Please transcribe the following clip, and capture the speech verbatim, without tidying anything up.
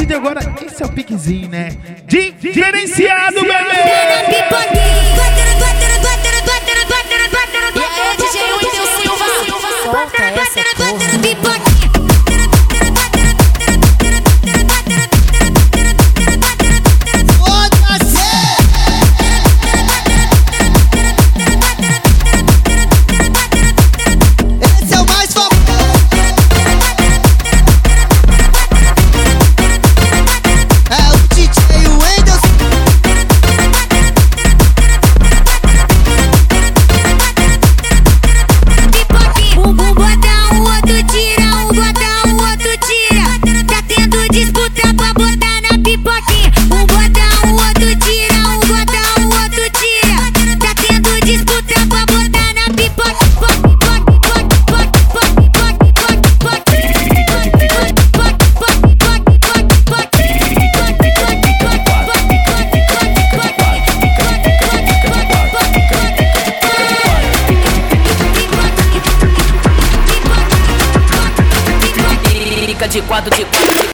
tarde. Agora, esse é o piquezinho, né? Diferenciado, bebê! E aí, D J Whindersson Silva, solta essa porra. De quatro, de quatro, de